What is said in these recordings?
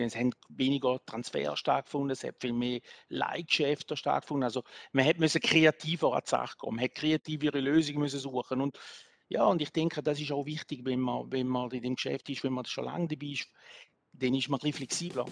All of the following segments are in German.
Es haben weniger Transfer stattgefunden, es hat viel mehr Leihgeschäfte stattgefunden. Also man musste kreativer an die Sache kommen, man hat kreativere Lösungen müssen suchen. Und ja, und ich denke, das ist auch wichtig, wenn man in dem Geschäft ist, wenn man schon lange dabei ist, dann ist man ein bisschen flexibler.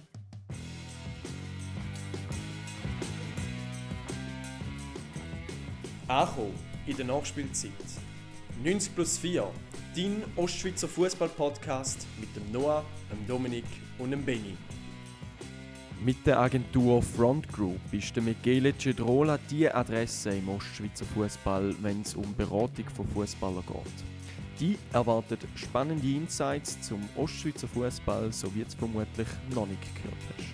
Ankommen in der Nachspielzeit. 90+4, dein Ostschweizer Fußball-Podcast mit dem Noah, dem Dominik und dem Benny. Mit der Agentur Front Group ist der Michele Cedrola die Adresse im Ostschweizer Fußball, wenn es um Beratung von Fußballern geht. Die erwartet spannende Insights zum Ostschweizer Fußball, so wie du es vermutlich noch nicht gehört hast.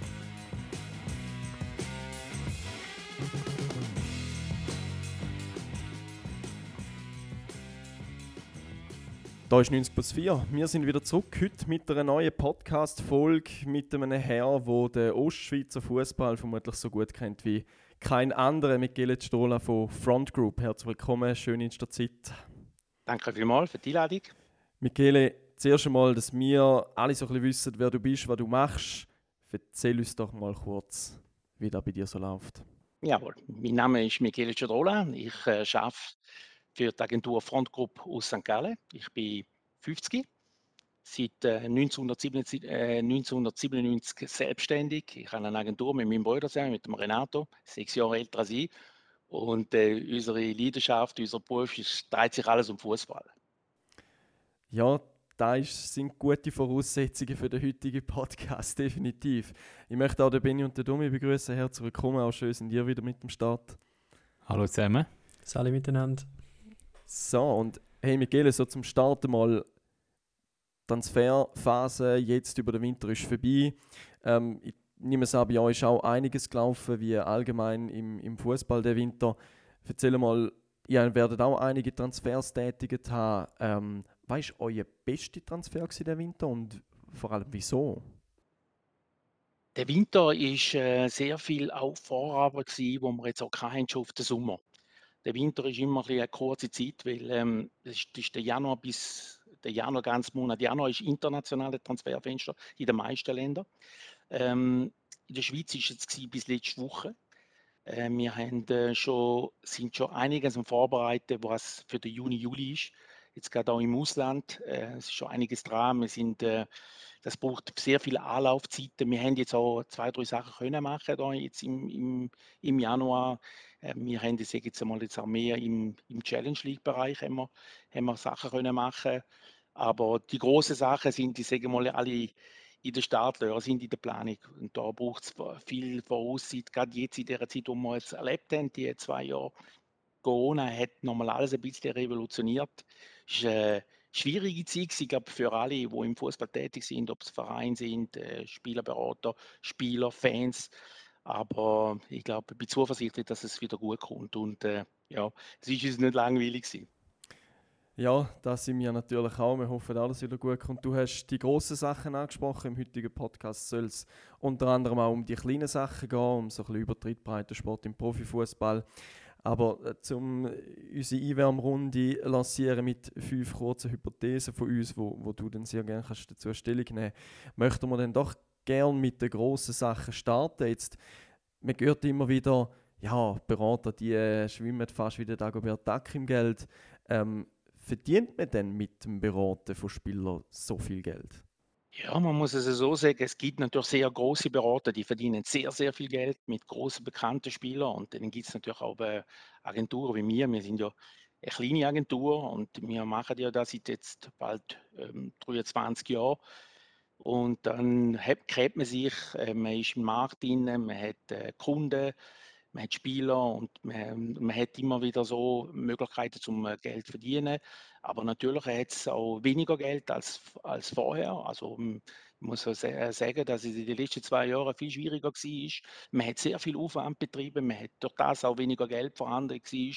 Da ist 90+4. Wir sind wieder zurück, heute mit einer neuen Podcast-Folge mit einem Herr, der den Ostschweizer Fußball vermutlich so gut kennt wie kein anderer, Michele Cedrola von Front Group. Herzlich willkommen, schön in der Zeit. Danke vielmals für die Einladung. Michele, zuerst einmal, dass wir alle so ein bisschen wissen, wer du bist, was du machst. Erzähl uns doch mal kurz, wie das bei dir so läuft. Jawohl, mein Name ist Michele Cedrola. Ich arbeite für die Agentur Front Group aus St. Gallen. Ich bin 50, seit 1997 selbstständig. Ich habe eine Agentur mit meinem Bruder zusammen, mit dem Renato, 6 Jahre älter als ich. Und unsere Leidenschaft, unser Beruf dreht sich alles um Fußball. Ja, das sind gute Voraussetzungen für den heutigen Podcast, definitiv. Ich möchte auch den Benni und den Domi begrüßen. Herzlich willkommen, auch schön sind ihr wieder mit dem Start. Hallo zusammen. Salut miteinander. So, und hey Michele, so zum Starten mal, Transferphase jetzt über den Winter ist vorbei. Ich nehme es an, bei euch ist auch einiges gelaufen, wie allgemein im Fußball der Winter. Erzähl mal, ihr werdet auch einige Transfers tätigt haben. Was war euer bester Transfer der Winter und vor allem wieso? Der Winter war sehr viel auch Vorarbeit gewesen, wo wir jetzt auch keinen schon auf den Sommer. Der Winter ist immer ein bisschen eine kurze Zeit, weil es ist der Januar ganz Monat Januar ist internationale Transferfenster in den meisten Ländern. In der Schweiz ist es jetzt bis letzte Woche. Wir haben sind schon einiges am Vorbereiten, was für den Juni, Juli ist. Jetzt gerade auch im Ausland. Es ist schon einiges dran. Das braucht sehr viele Anlaufzeiten. Wir haben jetzt auch 2, 3 Sachen können machen da jetzt im Januar. Wir haben das jetzt einmal jetzt auch mehr im Challenge League Bereich haben wir Sachen können machen. Aber die großen Sachen sind, ich sage mal, alle in der Startlöhre, sind in der Planung. Und da braucht es viel Vorauszeit, gerade jetzt in der Zeit, die wir jetzt erlebt haben, die 2 Jahre. Corona hat nochmal alles ein bisschen revolutioniert. Es war eine schwierige Zeit, ich glaube, für alle, die im Fußball tätig sind, ob es Vereine sind, Spielerberater, Spieler, Fans. Aber ich glaube, ich bin zuversichtlich, dass es wieder gut kommt. Und ja, es ist uns nicht langweilig gewesen. Ja, das sind wir natürlich auch. Wir hoffen, alles wieder gut kommt. Du hast die grossen Sachen angesprochen. Im heutigen Podcast soll es unter anderem auch um die kleinen Sachen gehen, um so ein bisschen Übertrittbreitensport im Profifußball. Aber um unsere Einwärmrunde lancieren mit 5 kurzen Hypothesen von uns, wo du dann sehr gerne dazu Stellung nehmen kannst, möchten wir dann doch gerne mit den grossen Sachen starten. Jetzt, man hört immer wieder, ja, Berater, die schwimmen fast wie der Dagobert Duck im Geld. Verdient man denn mit dem Beraten von Spielern so viel Geld? Ja, man muss es so sagen, es gibt natürlich sehr große Berater, die verdienen sehr, sehr viel Geld mit großen bekannten Spielern. Und dann gibt es natürlich auch Agenturen wie wir. Wir sind ja eine kleine Agentur und wir machen ja das seit jetzt bald 23 Jahren. Und dann gräbt man sich, man ist im Markt drin, man hat Kunden, man hat Spieler und man hat immer wieder so Möglichkeiten zum Geld zu verdienen. Aber natürlich hat es auch weniger Geld als vorher. Also ich muss auch sagen, dass es in den letzten 2 Jahren viel schwieriger war. Man hat sehr viel Aufwand betrieben, man hat durch das auch weniger Geld vorhanden war.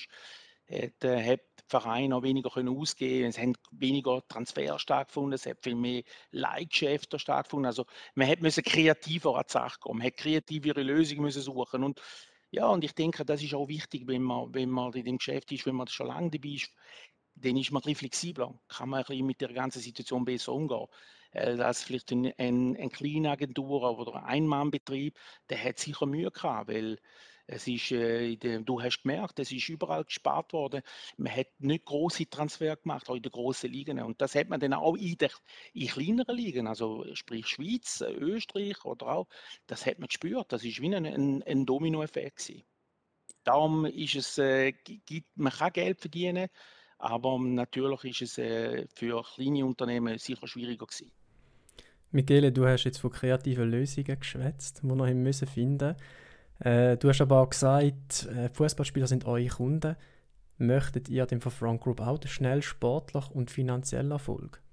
Hat die Vereine auch weniger können ausgeben, es haben weniger Transfer stattgefunden, es hat viel mehr Leihgeschäfte stattgefunden. Also man musste kreativer an die Sache kommen, man hat kreativere Lösungen müssen suchen. Und ja, und ich denke, das ist auch wichtig, wenn man in dem Geschäft ist, wenn man schon lange dabei ist, dann ist man ein bisschen flexibler, kann man ein bisschen mit der ganzen Situation besser umgehen. Als vielleicht eine kleine Agentur oder ein Ein-Mann-Betrieb, der hat sicher Mühe gehabt, weil es ist, du hast gemerkt, es ist überall gespart worden. Man hat nicht große Transfer gemacht, auch in den grossen Ligen. Und das hat man dann auch in kleineren Ligen, also sprich Schweiz, Österreich oder auch, das hat man gespürt. Das ist wie ein Dominoeffekt gewesen. Darum ist es, man kann Geld verdienen, aber natürlich ist es für kleine Unternehmen sicher schwieriger gewesen. Michele, du hast jetzt von kreativen Lösungen geschwätzt, die wir haben müssen finden. Du hast aber auch gesagt, Fußballspieler sind eure Kunden. Möchtet ihr dem von Front Group auch schnell sportlich und finanziell Erfolg?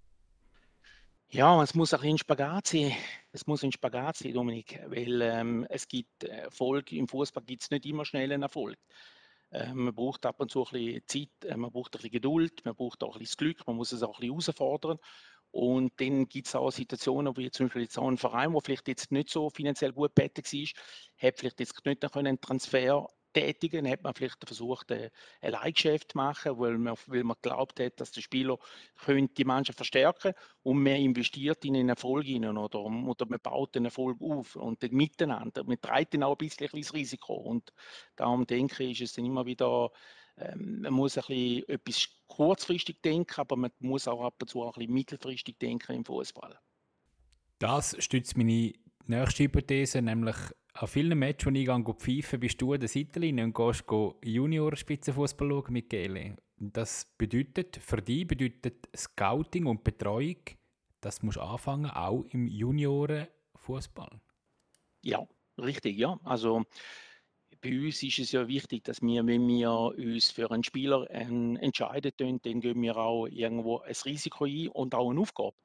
Ja, es muss ein bisschen ein Spagat sein. Es muss ein Spagat sein, Dominik, weil es gibt Erfolg im Fußball gibt es nicht immer schnell einen Erfolg. Man braucht ab und zu ein bisschen Zeit, man braucht ein bisschen Geduld, man braucht auch ein bisschen das Glück, man muss es auch ein bisschen herausfordern. Und dann gibt es auch Situationen, wie zum Beispiel jetzt auch ein Verein, der vielleicht jetzt nicht so finanziell gut bettet war, hat vielleicht jetzt nicht noch einen Transfer tätigen, hat man vielleicht versucht, ein Leihgeschäft zu machen, weil man geglaubt hat, dass der Spieler könnte die Mannschaft verstärken und man investiert in einen Erfolg hinein oder man baut den Erfolg auf und dann miteinander. Man trägt dann auch ein bisschen das Risiko und darum denke ich, ist es dann immer wieder man muss ein bisschen etwas kurzfristig denken, aber man muss auch ab und zu auch ein bisschen mittelfristig denken im Fußball. Das stützt meine nächste Hypothese, nämlich an vielen Matches, die ich pfeife, bist du an der Seitenlinie und gehst Junioren-Spitzenfußball schauen mit Gele. Das bedeutet, für dich bedeutet Scouting und Betreuung, das musst du anfangen, auch im Juniorenfußball. Ja, richtig, ja. Also bei uns ist es ja wichtig, dass wir, wenn wir uns für einen Spieler entscheiden, dann gehen wir auch irgendwo ein Risiko ein und auch eine Aufgabe.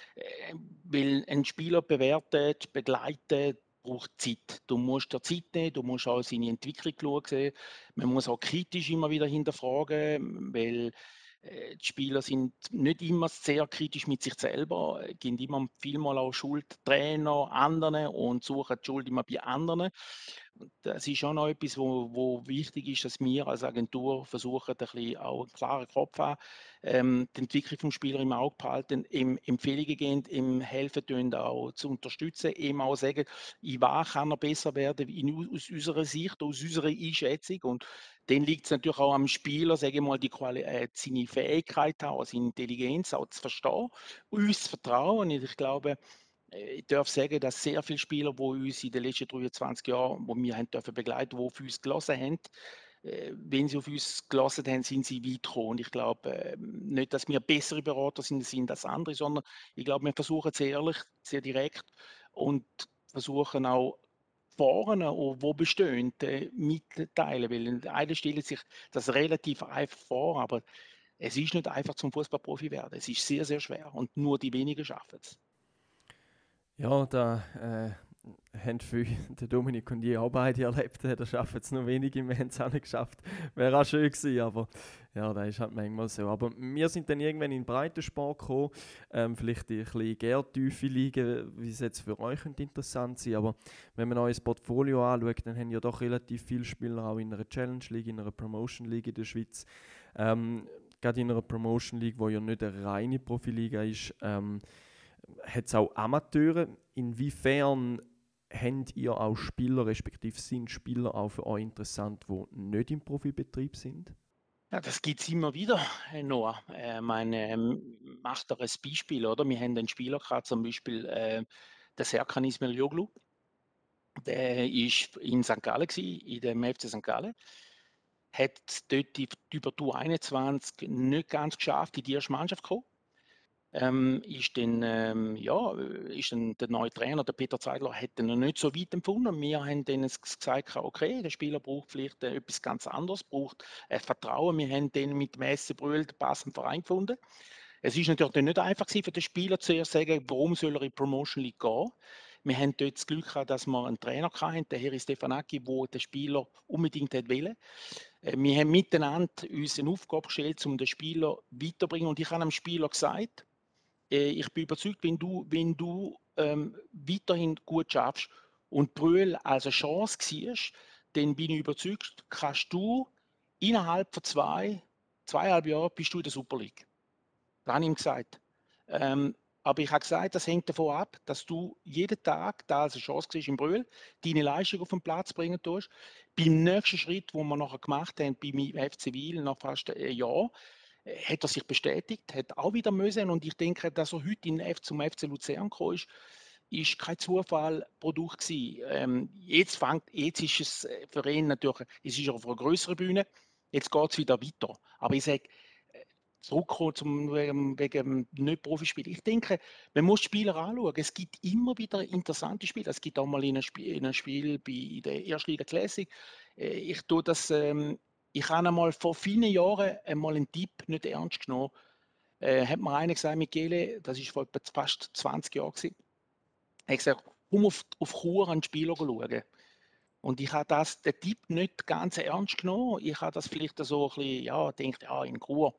Weil ein Spieler bewertet, begleitet, braucht Zeit. Du musst dir Zeit nehmen, du musst auch seine Entwicklung schauen. Man muss auch kritisch immer wieder hinterfragen, weil die Spieler sind nicht immer sehr kritisch mit sich selber, geben immer vielmal auch Schuld Trainer, anderen und suchen die Schuld immer bei anderen. Und das ist schon noch etwas, wo wichtig ist, dass wir als Agentur versuchen, ein bisschen auch einen klaren Kopf haben, die Entwicklung vom Spieler im Auge behalten, ihm Empfehlungen geben, ihm helfen tun, auch zu unterstützen, ihm auch sagen, in was kann er besser werden aus unserer Sicht, aus unserer Einschätzung. Und dann liegt es natürlich auch am Spieler, sage ich mal, seine Fähigkeit auch, seine Intelligenz auch zu verstehen, uns zu vertrauen. Und ich glaube, ich darf sagen, dass sehr viele Spieler, die uns in den letzten 23 Jahren, wo wir haben dürfen begleiten, die auf uns gelassen haben, wenn sie auf uns gelassen haben, sind sie weit gekommen. Und ich glaube nicht, dass wir bessere Berater sind als andere, sondern ich glaube, wir versuchen sehr ehrlich, sehr direkt und versuchen auch vorne, wo bestehen, mitteilen. Weil in der einen stellen sich das relativ einfach vor, aber es ist nicht einfach zum Fußballprofi werden. Es ist sehr, sehr schwer und nur die wenigen schaffen es. Ja, da haben viel der Dominik und ich auch beide erlebt. Da schaffen es noch wenige, wir haben es auch nicht geschafft. Wäre auch schön gewesen, aber ja, das ist halt manchmal so. Aber wir sind dann irgendwann in den Breitensport gekommen, vielleicht in ein bisschen Gärtiefe liegen, wie es jetzt für euch könnte interessant sein. Aber wenn man euer Portfolio anschaut, dann haben ja doch relativ viele Spieler auch in einer Challenge League, in einer Promotion League in der Schweiz. Gerade in einer Promotion League, wo ja nicht eine reine Profiliga ist, hat es auch Amateure. Inwiefern habt ihr auch Spieler, respektive sind Spieler auch für euch interessant, die nicht im Profibetrieb sind? Ja, das gibt es immer wieder, Noah. Macht doch ein Beispiel, oder? Wir haben einen Spieler gehabt, zum Beispiel der Serkan Ismailoglu. Der war in St. Gallen, in dem FC St. Gallen. Hat dort über die U21 nicht ganz geschafft, in die erste Mannschaft zu kommen. Ist dann der neue Trainer, der Peter Zeidler, hat ihn noch nicht so weit empfunden. Wir haben dann gesagt, okay, der Spieler braucht vielleicht etwas ganz anderes, braucht Vertrauen. Wir haben dann mit dem SC Brühl den passenden Verein gefunden. Es ist natürlich dann nicht einfach gewesen, für den Spieler zuerst zu sagen, warum soll er in die Promotion League gehen. Wir haben dort das Glück gehabt, dass wir einen Trainer hatten, den Harry Stefanacki, der den Spieler unbedingt wollte. Wir haben miteinander uns eine Aufgabe gestellt, um den Spieler weiterzubringen. Und ich habe dem Spieler gesagt, ich bin überzeugt, wenn du weiterhin gut schaffst und Brühl als eine Chance siehst, dann bin ich überzeugt, kannst du innerhalb von 2,5 Jahren bist du in der Super League. Das habe ich ihm gesagt. Aber ich habe gesagt, das hängt davon ab, dass du jeden Tag da als eine Chance siehst im Brühl, deine Leistung auf den Platz bringen tust. Beim nächsten Schritt, den wir nachher gemacht haben, bei FC Wiel, nach fast einem Jahr, hat er sich bestätigt, hat auch wieder müssen. Und ich denke, dass er heute zum FC Luzern gekommen ist kein Zufallprodukt gewesen. Jetzt ist es für ihn natürlich, es ist auf einer größeren Bühne, jetzt geht es wieder weiter. Aber ich sage, zurückkommen wegen Nicht-Profispiel. Ich denke, man muss Spieler anschauen. Es gibt immer wieder interessante Spiele. Es gibt auch mal in einem Spiel bei der Erstliga Classic. Ich tue das, ich habe einmal vor vielen Jahren einmal einen Tipp nicht ernst genommen. Hat mir einer gesagt, Michele, das ist vor etwa fast 20 Jahren gewesen. Er hat gesagt, komm auf Chur an den Spieler schauen. Und ich habe den Tipp nicht ganz ernst genommen. Ich habe das vielleicht so ein bisschen, ja, gedacht, ja, in Chur.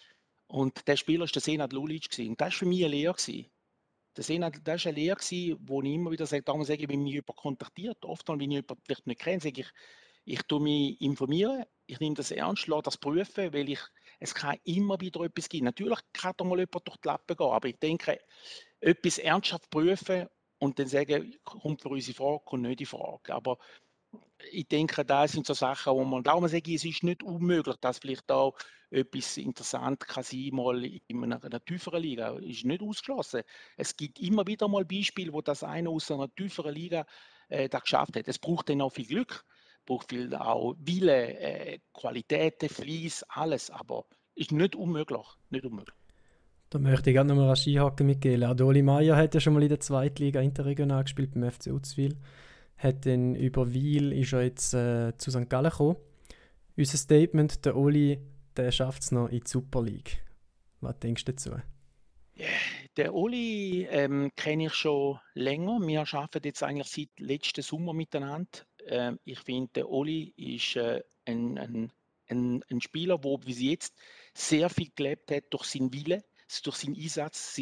Und der Spieler war der Senad Lulic. Und das war für mich eine Lehre. Das war eine Lehre, wo ich immer wieder sage, wenn mich jemand kontaktiert, oft wenn ich jemanden vielleicht nicht kenne, sage ich tue mich informieren, ich nehme das ernst, lasse das prüfen, weil es kann immer wieder etwas geben. Natürlich kann da mal jemand durch die Lappen gehen, aber ich denke, etwas ernsthaft prüfen und dann sagen, kommt für unsere Frage, kommt nicht in Frage. Aber ich denke, das sind so Sachen, wo man, darum sage ich, es ist nicht unmöglich, dass vielleicht auch etwas interessant kann sein, mal in einer tieferen Liga. Ist nicht ausgeschlossen. Es gibt immer wieder mal Beispiele, wo das einer aus einer tieferen Liga das geschafft hat. Es braucht dann auch viel Glück, braucht viel auch Wille, Qualitäten, Fleiß, alles, aber ist nicht unmöglich. Nicht unmöglich. Da möchte ich gerne noch mal einhaken, Michele. Auch Oli Meier hat ja schon mal in der Zweitliga interregional gespielt beim FC Uzwil. Hat dann über Wiel ist er jetzt zu St. Gallen gekommen. Unser Statement, der Oli, der schafft es noch in die Super League. Was denkst du dazu? Der Oli kenne ich schon länger. Wir arbeiten jetzt eigentlich seit letzten Sommer miteinander. Ich finde, der Oli ist ein Spieler, der bis jetzt sehr viel gelebt hat durch seinen Wille, durch seinen Einsatz.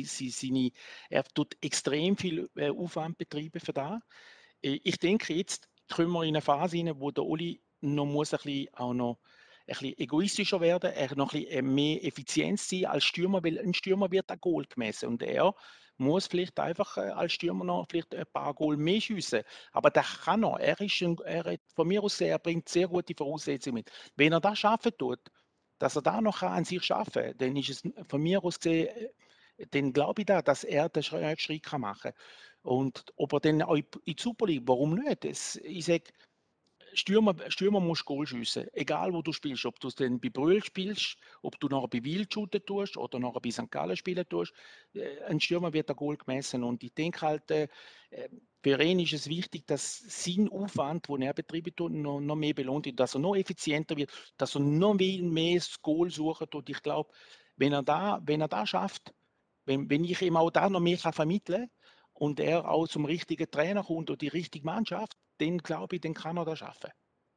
Er tut extrem viel Aufwand betreiben für das. Ich denke, jetzt kommen wir in eine Phase rein, wo der Oli noch muss ein bisschen egoistischer werden, er noch ein bisschen mehr effizient sein als Stürmer, weil ein Stürmer wird ein Goal gemessen und er muss vielleicht einfach als Stürmer noch vielleicht ein paar Goal mehr schiessen. Aber das kann er. Von mir aus er bringt sehr gute Voraussetzungen mit. Wenn er das schaffen tut, dass er da noch an sich schaffen kann, dann ist es von mir aus gesehen, dann glaube ich da, dass er den Schritt machen kann. Und ob er dann auch in die Super League, warum nicht? Ich sage, Stürmer musst Goal schiessen. Egal wo du spielst. Ob du es dann bei Brühl spielst, ob du nachher bei Wiel shooten tust oder nachher bei St. Gallen spielen tust. Ein Stürmer wird ein Goal gemessen. Und ich denke halt, für ihn ist es wichtig, dass sein Aufwand, den er betrieben tut, noch mehr belohnt wird, dass er noch effizienter wird, dass er noch mehr das Goal suchen tut. Ich glaube, wenn er da schafft, wenn ich ihm auch da noch mehr vermitteln kann und er auch zum richtigen Trainer kommt und die richtige Mannschaft, dann glaube ich, dann kann er das schaffen.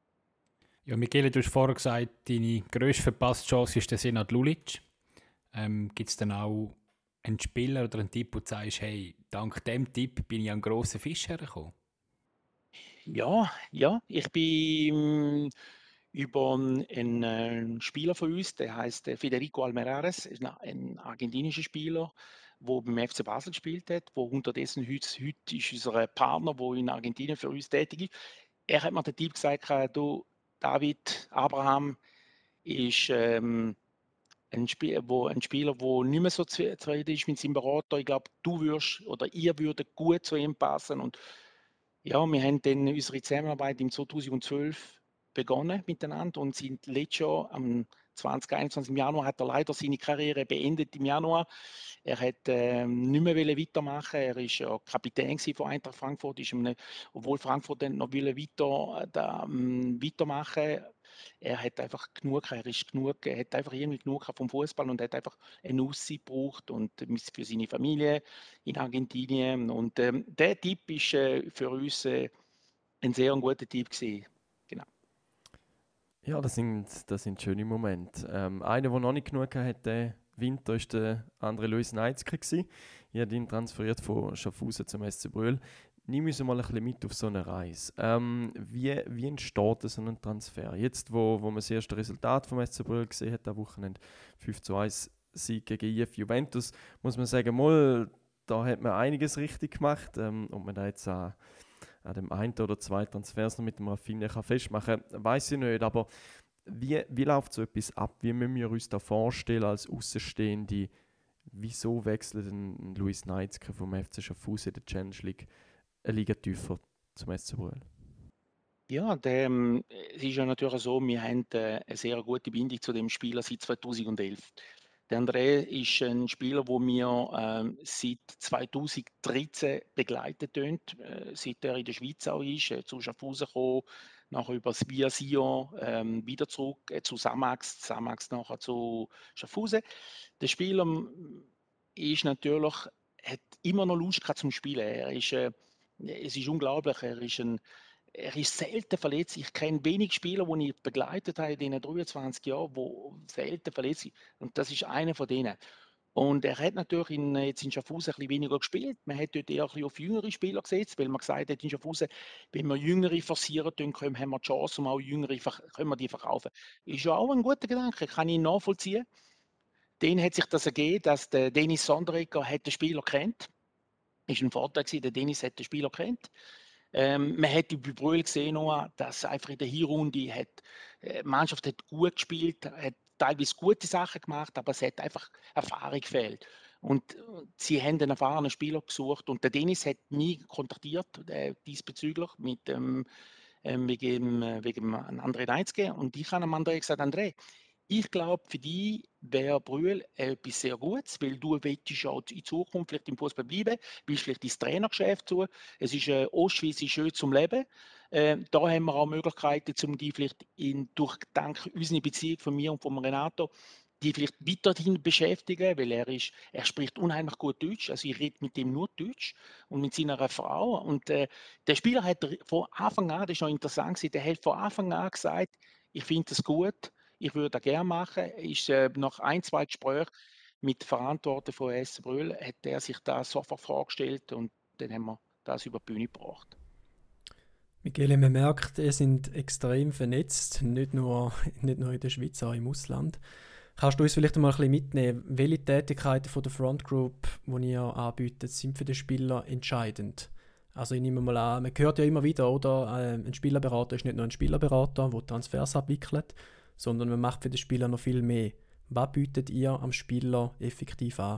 Ja, Michele, du hast vorher gesagt, deine grösste verpasste Chance ist der Senad Lulic. Gibt es dann auch einen Spieler oder einen Tipp, wo du sagst, hey, dank dem Tipp bin ich an einen grossen Fisch hergekommen? Ja, ich bin über einen Spieler von uns, der heißt Federico Almerares, ist ein argentinischer Spieler, der beim FC Basel gespielt hat, der unterdessen heute ist unser Partner, der in Argentinien für uns tätig ist. Er hat mir den Tipp gesagt, du, David Abraham ist ein Spieler, der nicht mehr so zufrieden ist mit seinem Berater. Ich glaube, du würdest oder ihr würdet gut zu ihm passen. Und ja, wir haben dann unsere Zusammenarbeit im 2012 begonnen miteinander und sind letztes Jahr am 2021 im Januar hat er leider seine Karriere beendet im Januar. Er hat nicht mehr weitermachen. Er ist ja Kapitän von Eintracht Frankfurt, obwohl Frankfurt dann noch weitermachen. Er hat einfach genug, er hat einfach irgendwie genug vom Fußball und hat einfach eine Auszeit gebraucht und für seine Familie in Argentinien. Und der Tipp ist für uns ein sehr guter Tipp gewesen. Genau. Ja, das sind schöne Momente. Einer, der noch nicht genug hatte, Winter, war der andere Luis Neitzke. Ich habe ihn transferiert von Schaffhausen zum SC Brühl. nimm uns mal ein bisschen mit auf so eine Reise. Wie entsteht so ein Transfer? Jetzt, wo man das erste Resultat vom SC Brühl gesehen hat, am Wochenende 5:1 Sieg gegen IF Juventus, muss man sagen, mal, da hat man einiges richtig gemacht. Und man da jetzt an dem einen oder zwei Transfers noch mit dem Rafinha kann festmachen kann, weiß ich nicht. Aber wie läuft so etwas ab? Wie müssen wir uns da vorstellen als Außenstehende? Wieso wechselt ein Luis Neitzke vom FC Schaffhausen in der Challenge League eine Liga tiefer zum SC Brühl? Ja, es ist ja natürlich so, wir haben eine sehr gute Bindung zu dem Spieler seit 2011. Der André ist ein Spieler, wo wir seit 2013 begleitet haben, seit er in der Schweiz auch ist, zu Schaffhausen gekommen, nachher über das Via Sion wieder zurück zu Samax, Samax nachher zu Schaffhausen. Der Spieler ist natürlich, hat immer noch Lust gehabt zum Spielen. Es ist unglaublich, er ist selten verletzt. Ich kenne wenig Spieler, die ich begleitet habe in den 23 Jahren, die selten verletzt sind. Und das ist einer von denen. Und er hat natürlich jetzt in Schaffhausen ein bisschen weniger gespielt. Man hat dort eher ein bisschen auf jüngere Spieler gesetzt, weil man gesagt hat, in Schaffhausen, wenn wir Jüngere forcieren können, haben wir die Chance, um auch Jüngere können wir die verkaufen. Ist ja auch ein guter Gedanke, kann ich nachvollziehen. Den hat sich das ergeben, dass der Dennis Sonderegger den Spieler kennt. Ist ein Vorteil gewesen, der Dennis hat den Spieler kennt. Man hat bei Brühl gesehen, dass einfach in der Hinrunde die Mannschaft hat gut gespielt, hat teilweise gute Sachen gemacht, aber es hat einfach Erfahrung gefehlt. Und sie haben einen erfahrenen Spieler gesucht und der Dennis hat mich kontaktiert diesbezüglich wegen André Neitzke und ich habe am André gesagt, André, ich glaube, für dich wäre Brühl etwas sehr Gutes, weil du willst auch in Zukunft vielleicht im Fußball bleiben, willst vielleicht ins Trainergeschäft zu. Es ist Ostschweiz ist schön zum Leben. Da haben wir auch Möglichkeiten, um die vielleicht dank unserer Beziehung von mir und von Renato, die vielleicht weiterhin beschäftigen, weil er spricht unheimlich gut Deutsch. Also ich rede mit ihm nur Deutsch und mit seiner Frau. Und der Spieler hat von Anfang an, das ist noch interessant gewesen, der hat von Anfang an gesagt, ich finde das gut, ich würde das gerne machen. Ist, nach ein, zwei Gesprächen mit Verantwortlichen von SC Brühl hat er sich das sofort vorgestellt und dann haben wir das über die Bühne gebracht. Michele, man merkt, ihr sind extrem vernetzt, nicht nur in der Schweiz, auch im Ausland. Kannst du uns vielleicht mal ein bisschen mitnehmen, welche Tätigkeiten von der Front Group, die ihr anbietet, sind für den Spieler entscheidend? Also ich nehme mal an, man hört ja immer wieder, oder? Ein Spielerberater ist nicht nur ein Spielerberater, der Transfers abwickelt, sondern man macht für den Spieler noch viel mehr. Was bietet ihr am Spieler effektiv an?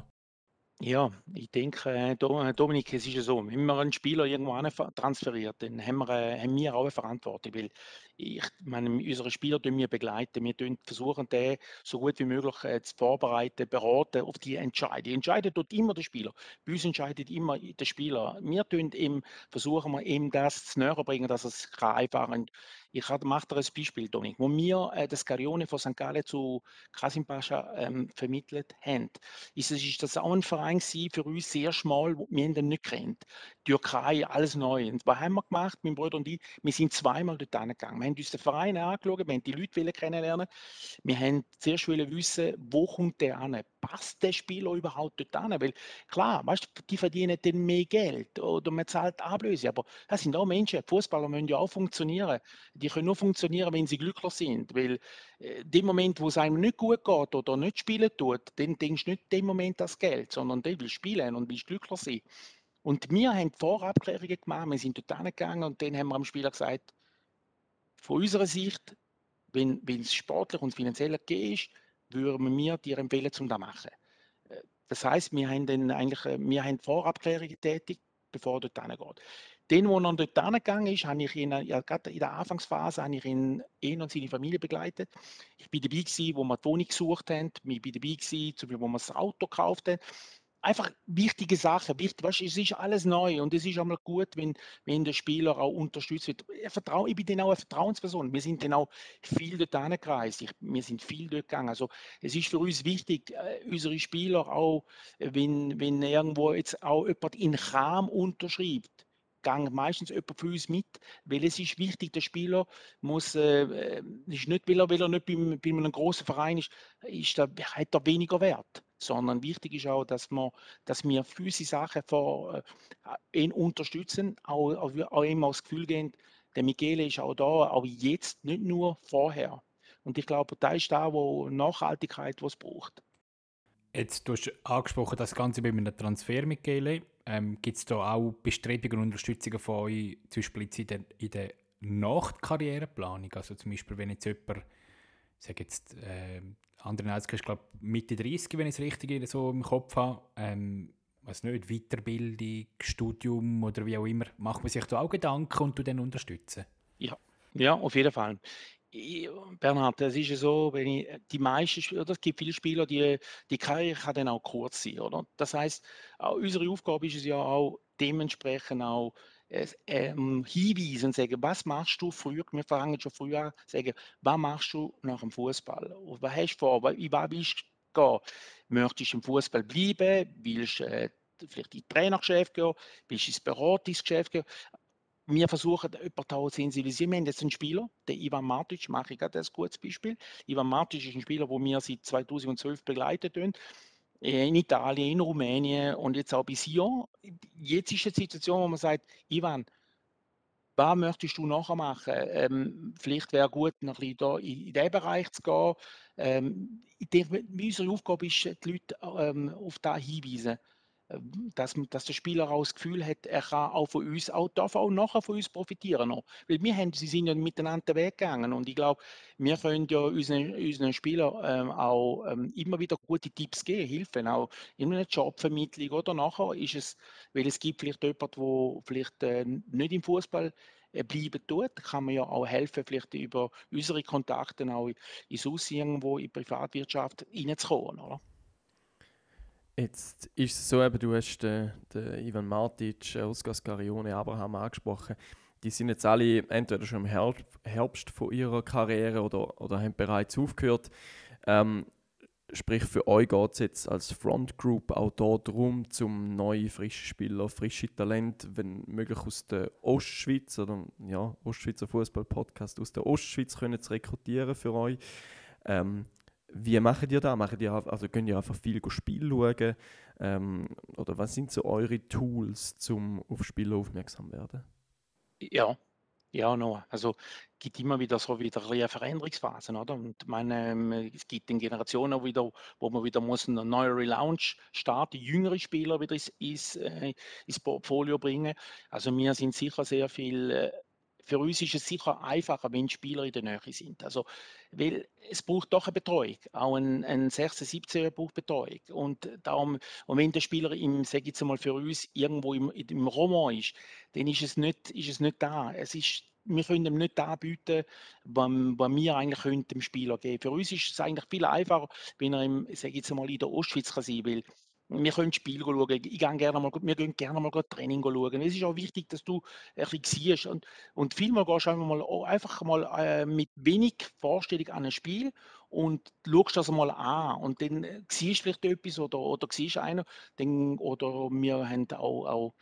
Ja, ich denke, Dominik, es ist ja so, wenn man einen Spieler irgendwo transferiert, dann haben wir auch eine Verantwortung, weil ich meine, unsere Spieler tun wir begleiten, wir versuchen, den so gut wie möglich zu vorbereiten, beraten auf die Entscheidung. Entscheidet dort immer der Spieler. Bei uns entscheidet immer der Spieler. Wir versuchen wir ihm das zu näher bringen, dass es einfach kann. Mache dir ein Beispiel, Dominik. Wo wir das Scarione von St. Gallen zu Kasim Pascha vermittelt haben, ist das auch ein Verein gewesen, für uns sehr schmal, wir ihn nicht kennt. Türkei, alles neu. Und was haben wir gemacht, mein Bruder und ich? Wir sind zweimal dort hingegangen. Wir haben uns den Verein angeschaut, wir haben die Leute kennenlernen. Wir haben zuerst wissen, wo kommt der an? Passt der Spieler überhaupt dort an? Weil klar, weißt du, die verdienen dann mehr Geld oder man zahlt Ablöse. Aber das sind auch Menschen. Fußballer müssen ja auch funktionieren. Die können nur funktionieren, wenn sie glücklich sind. Weil dem Moment, wo es einem nicht gut geht oder nicht spielen tut, dann denkst du nicht dem Moment das Geld, sondern du willst spielen und willst glücklich sein. Und wir haben Vorabklärungen gemacht, wir sind dort hingegangen und dann haben wir am Spieler gesagt, von unserer Sicht, wenn es sportlich und finanziell okay ist, würden wir dir empfehlen, zum das zu machen. Das heisst, wir haben Vorabklärungen getätigt, bevor er dort hingeht. Den, wo er dort hingegangen ist, habe ich ihn, ja, gerade in der Anfangsphase, habe ich ihn und seine Familie begleitet. Ich bin dabei gewesen, wo wir die Wohnung gesucht haben. Ich bin dabei gewesen, zum Beispiel, wo wir das Auto gekauft haben. Einfach wichtige Sachen. Weißt, es ist alles neu und es ist einmal gut, wenn der Spieler auch unterstützt wird. Ich bin dann auch eine Vertrauensperson. Wir sind dann auch viel dort hingereist. Wir sind viel dort gegangen. Also es ist für uns wichtig, unsere Spieler auch, wenn irgendwo jetzt auch jemand in Cham unterschreibt, geht meistens jemand für uns mit, weil es ist wichtig, der Spieler ist nicht, weil er nicht bei einem großen Verein hat er weniger Wert. sondern wichtig ist auch, dass wir gewisse Sachen ihn unterstützen, auch ihm auch das Gefühl geben, der Michele ist auch da, auch jetzt, nicht nur vorher. Und ich glaube, da ist da, wo Nachhaltigkeit was braucht. Jetzt, du hast angesprochen, das Ganze bei einem Transfer mit Gele. Gibt es da auch Bestrebungen und Unterstützungen von euch, zum Beispiel jetzt in der Nachkarriereplanung? Also zum Beispiel, wenn jetzt jemand, ich sage jetzt, andere Netzwerke, ich glaube Mitte 30, wenn ich es richtig so im Kopf habe, weiß nicht, Weiterbildung, Studium oder wie auch immer, macht man sich da auch Gedanken und du dann unterstützen? Ja, ja, auf jeden Fall. Bernhard, es ist ja so, wenn ich die meisten Spieler, es gibt viele Spieler, die Karriere kann dann auch kurz sein, oder? Das heißt, auch unsere Aufgabe ist es ja auch dementsprechend auch hinweisen und sagen, was machst du früher? Wir fangen schon früher an, sagen, was machst du nach dem Fußball? Was hast du vor? In was willst du gehen? Möchtest du im Fußball bleiben? Willst du vielleicht in die Trainergeschäft gehen? Willst du ins Beratungsgeschäft gehen? Wir versuchen, jemanden auch zu sensibilisieren. Wir haben jetzt einen Spieler, der Ivan Martic, mache ich gerade ein gutes Beispiel. Ivan Martic ist ein Spieler, den wir seit 2012 begleiten, in Italien, in Rumänien und jetzt auch bis hier. Jetzt ist die Situation, wo man sagt, Ivan, was möchtest du nachher machen? Vielleicht wäre gut, noch ein bisschen da in diesen Bereich zu gehen. Ich denke, unsere Aufgabe ist, die Leute auf das hinweisen, dass der Spieler auch das Gefühl hat, er kann auch von uns, auch, darf auch nachher von uns profitieren. Noch. Weil sie sind ja miteinander den Weg gegangen und ich glaube, wir können ja unseren Spielern auch immer wieder gute Tipps geben, helfen, auch in einer Jobvermittlung oder nachher ist es, weil es gibt vielleicht jemanden, der vielleicht nicht im Fußball bleiben tut, kann man ja auch helfen, vielleicht über unsere Kontakte auch ins Aussehen, wo in die Privatwirtschaft reinzukommen, oder? Jetzt ist es so, eben, du hast den Ivan Martic, Oskar Scarione, Abraham angesprochen. Die sind jetzt alle entweder schon im Herbst von ihrer Karriere oder haben bereits aufgehört. Sprich, für euch geht es jetzt als Frontgroup auch darum, zum neue frische Spieler, frische Talent, wenn möglich aus der Ostschweiz oder ja, Ostschweizer Fußball-Podcast aus der Ostschweiz können zu rekrutieren für euch. Wie macht ihr das? Also könnt ihr einfach viel Spiel schauen? Oder was sind so eure Tools, um auf Spieler aufmerksam zu werden? Ja, ja, no. Also es gibt immer wieder so wieder ein bisschen Veränderungsphasen, oder? Und meine, es gibt in Generationen wieder, wo man wieder muss einen neuen Relaunch starten, jüngere Spieler wieder ins Portfolio bringen. Also wir sind sicher sehr viel, für uns ist es sicher einfacher, wenn Spieler in der Nähe sind. Also, weil es braucht doch eine Betreuung. Auch ein 16-, 17-Jähriger braucht Betreuung. Und darum, und wenn der Spieler sage ich jetzt mal, für uns irgendwo im Roman ist, dann ist es nicht da. Wir können ihm nicht anbieten, was wir eigentlich können dem Spieler geben. Für uns ist es eigentlich viel einfacher, wenn er sage ich jetzt mal, in der Ostschweiz kann sein kann. Wir können Spiel schauen. Wir gehen gerne mal Training schauen. Es ist auch wichtig, dass du ein bisschen siehst. Und vielmal gehst du einfach mal mit wenig Vorstellung an ein Spiel und schaust das mal an. Und dann siehst du vielleicht etwas oder siehst einer. Oder wir haben auch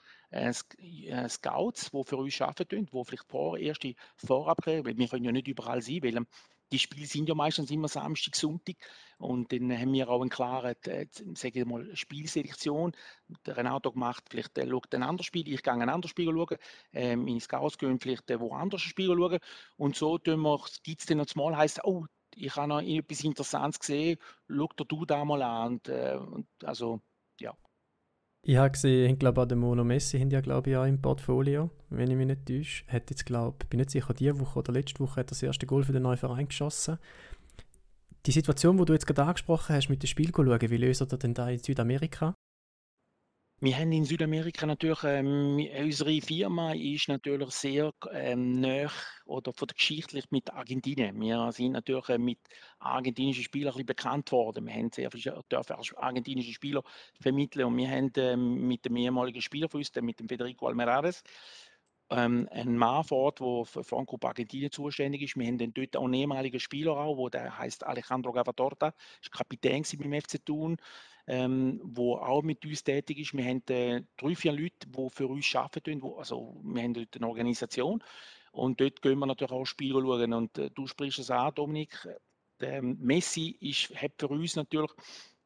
Scouts, die für uns arbeiten, die vielleicht erste Vorabklärung, weil wir können ja nicht überall sein, weil die Spiele sind ja meistens immer Samstag, Sonntag und dann haben wir auch eine klare, sage ich mal, Spielselektion. Der Renato gemacht, vielleicht schaut ein anderes Spiel, ich gehe ein anderes Spiel schauen, meine Scouts gehen vielleicht woanders ein Spiel schauen und so gibt es dann noch mal, heisst, oh, ich habe noch etwas Interessantes gesehen, schau dir du da mal an und also, ja. Ich habe gesehen, ich glaube, den Mono Messi haben die ja, glaube ich, auch im Portfolio, wenn ich mich nicht täusche. Hat jetzt, glaube, bin nicht sicher, diese Woche oder letzte Woche hat er das erste Goal für den neuen Verein geschossen. Die Situation, die du jetzt gerade angesprochen hast, mit dem Spiel schauen, wie löst ihr denn da in Südamerika? Wir haben in Südamerika natürlich, unsere Firma ist natürlich sehr nah oder von der geschichtlich mit Argentinien. Wir sind natürlich mit argentinischen Spielern ein bisschen bekannt worden. Wir haben sehr viele dürfen argentinische Spieler vermitteln und wir haben mit dem ehemaligen Spieler von uns, mit dem Federico Almerares, einen Mann vor Ort, der für Frankfurt Argentinien zuständig ist. Wir haben dann dort auch einen ehemaligen Spieler, der heißt Alejandro Gavatorta, ist Kapitän beim FC Thun, wo auch mit uns tätig ist. Wir haben 3, 4 Leute, die für uns arbeiten. Also wir haben dort eine Organisation und dort gehen wir natürlich auch Spiele schauen. Und du sprichst es an, Dominik, der Messi hat für uns natürlich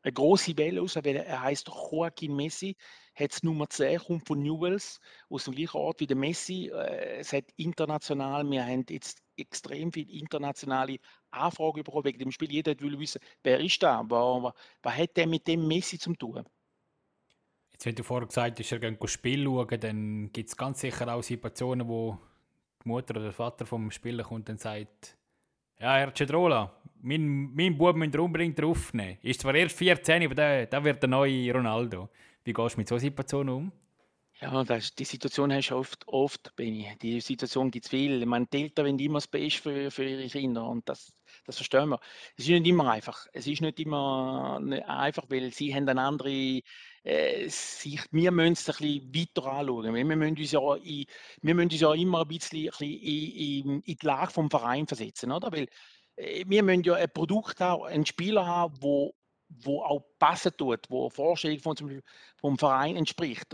eine grosse Welle raus, weil er heisst Joaquin Messi, hat das Nummer 10, kommt von Newell's, aus dem gleichen Ort wie der Messi. Es hat international, wir haben jetzt extrem viele internationale Anfragen bekommen wegen dem Spiel. Jeder will wissen, wer ist da, was hat der mit dem Messi zu tun? Jetzt, wenn du vorher gesagt hast, er geht Spiel schauen, dann gibt es ganz sicher auch Situationen, wo die Mutter oder der Vater vom Spieler kommt und sagt, ja, Herr Cedrola, mein Bub müsst ihr unbedingt draufnehmen. Ist zwar erst 14, aber der wird der neue Ronaldo. Wie gehst du mit solchen Situationen um? Ja, die Situation hast du oft, Benni. Die Situation gibt es viel. Ich meine, die Eltern wollen immer das Beste für ihre Kinder und das verstehen wir. Es ist nicht immer einfach. Es ist nicht immer einfach, weil sie haben eine andere Sicht. Wir müssen es ein bisschen weiter anschauen. Wir müssen uns ja immer ein bisschen in die Lage vom Verein versetzen, oder? Weil wir müssen ja ein Produkt haben, einen Spieler haben, wo auch passen tut, wo Vorstellung vom Verein entspricht.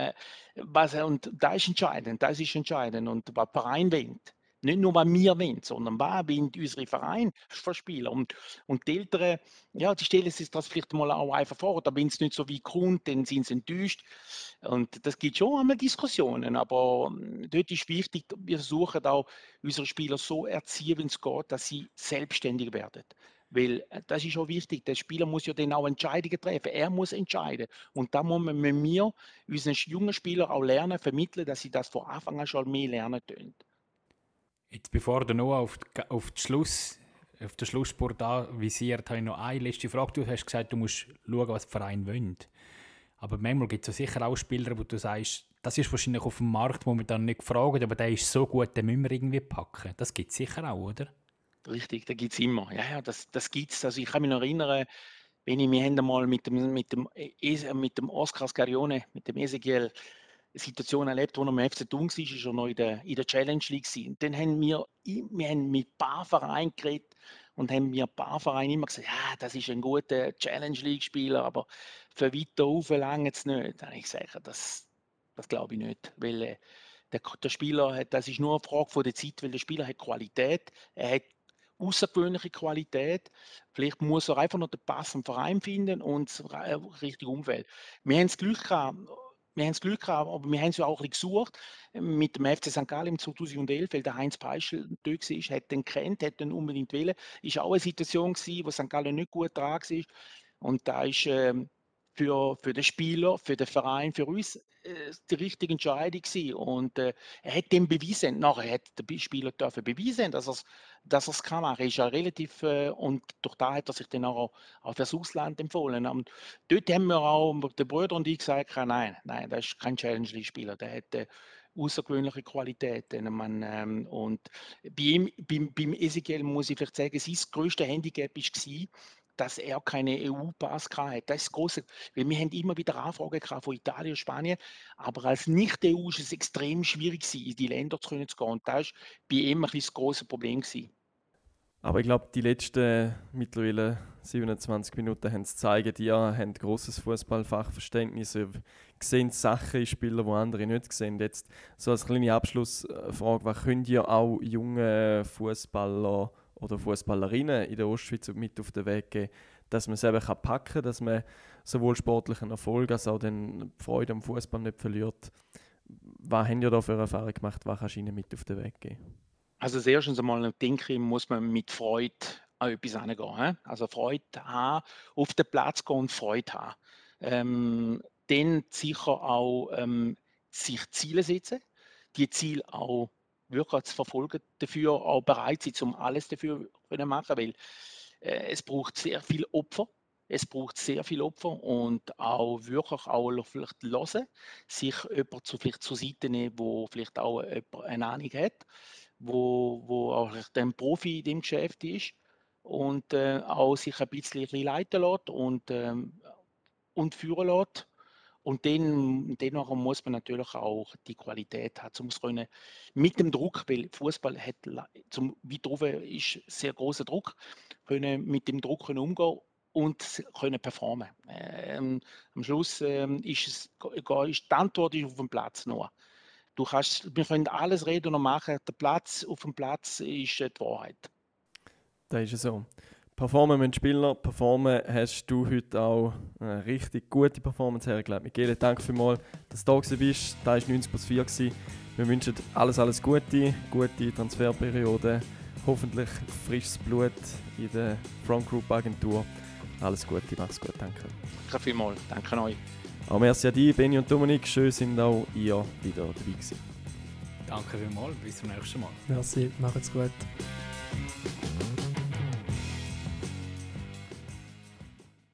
Und da ist entscheidend, das ist entscheidend. Und was der Verein will. Nicht nur, was wir wollen, sondern was wollen unsere Vereine für Spieler. Und die Eltern, ja, die stellen sich das vielleicht mal auch einfach vor. Da wenn es nicht so wie kommt, dann sind sie enttäuscht. Und das gibt schon einmal Diskussionen. Aber dort ist wichtig, wir versuchen auch, unsere Spieler so erziehen, wenn es geht, dass sie selbstständig werden. Weil das ist auch wichtig. Der Spieler muss ja dann auch Entscheidungen treffen. Er muss entscheiden. Und da müssen wir unseren jungen Spielern auch lernen, vermitteln, dass sie das von Anfang an schon mehr lernen können. Jetzt, bevor du noch auf den Schlussspurt anvisiert, habe ich noch eine letzte Frage. Du hast gesagt, du musst schauen, was der Verein will. Aber manchmal gibt es ja sicher auch Spieler, wo du sagst, das ist wahrscheinlich auf dem Markt, wo wir dann nicht fragen, aber der ist so gut, den müssen wir irgendwie packen. Das gibt es sicher auch, oder? Richtig, da gibt es immer. Ja, das gibt es. Also ich kann mich noch erinnern, wir haben einmal mit dem Oscar Scarione, mit dem Ezequiel, eine Situation erlebt, wo er am FC Thun war, ist er noch in der Challenge League gewesen. Und dann haben wir haben mit ein paar Vereinen geredet und haben mir ein paar Vereine immer gesagt, ja, das ist ein guter Challenge League Spieler, aber für weiter rauf lange es nicht. Dann habe ich gesagt, das glaube ich nicht, weil der Spieler hat, das ist nur eine Frage von der Zeit, weil der Spieler hat Qualität, er hat außergewöhnliche Qualität. Vielleicht muss er einfach noch den passenden Verein finden und das richtige Umfeld. Wir haben das Glück gehabt, aber wir haben es ja auch ein bisschen gesucht. Mit dem FC St. Gallen im 2011, weil der Heinz Peischl dort war, hat den kennt, hat den unbedingt wollen. Ist auch eine Situation gewesen, wo St. Gallen nicht gut dran war. Und da ist für den Spieler, für den Verein, für uns die richtige Entscheidung gewesen. Und er hat dem bewiesen, nachher hat der Spieler dürfen beweisen, dass er es kann machen. Er ist ja relativ, und durch da hat er sich dann auch fürs Ausland empfohlen. Und dort haben wir auch, der Bruder und ich, gesagt, nein, das ist kein Challenge League-Spieler, der hat außergewöhnliche Qualitäten. Und beim Ezequiel muss ich vielleicht sagen, sein größtes Handicap war, dass er keine EU-Pass hatte. Das ist das Grosse, weil wir haben immer wieder Anfragen von Italien und Spanien, aber als Nicht-EU ist es extrem schwierig gewesen, in die Länder zu gehen. Und das war bei ihm ein das grosse Problem gewesen. Aber ich glaube, die letzten mittlerweile 27 Minuten haben es gezeigt, ihr habt grosses Fußballfachverständnis, ihr seht Sachen in Spielern, die andere nicht sehen. Jetzt so als kleine Abschlussfrage, was könnt ihr auch junge Fußballer oder Fußballerinnen in der Ostschweiz mit auf den Weg geben, dass man es eben packen kann, dass man sowohl sportlichen Erfolg als auch die Freude am Fußball nicht verliert. Was habt ihr da für Erfahrung gemacht? Was kannst du ihnen mit auf den Weg geben? Also das erstens einmal denke ich, muss man mit Freude an etwas herangehen. Also Freude haben, auf den Platz gehen und Freude haben. Dann sicher auch sich Ziele setzen, die Ziele auch wirklich zu verfolgen, dafür auch bereit sein, um alles dafür zu machen, weil es braucht sehr viel Opfer. Es braucht sehr viel Opfer und auch wirklich auch vielleicht hören, sich jemand vielleicht zur Seite nehmen, wo vielleicht auch jemand eine Ahnung hat, wo auch ein Profi in dem Geschäft ist und auch sich ein bisschen leiten lässt und führen lässt. Und dennoch muss man natürlich auch die Qualität haben, um es können, mit dem Druck, weil Fußball hat zum weit oben ist sehr großer Druck, können mit dem Druck können umgehen und können performen. Am Schluss ist die Antwort ist auf dem Platz noch. Wir können alles reden und machen. Der Platz auf dem Platz ist die Wahrheit. Das ist so. Performen müssen Spieler, performen hast du heute auch eine richtig gute Performance hergelegt. Michele, danke vielmals, dass du da bist. Das war 90+4 gewesen. Wir wünschen alles Gute, gute Transferperiode, hoffentlich frisches Blut in der Front Group Agentur. Alles Gute, mach's gut, danke. Danke vielmals, danke euch. Auch merci an dich, Benni und Dominik. Schön sind auch ihr wieder dabei gewesen. Danke vielmals, bis zum nächsten Mal. Merci, macht's gut.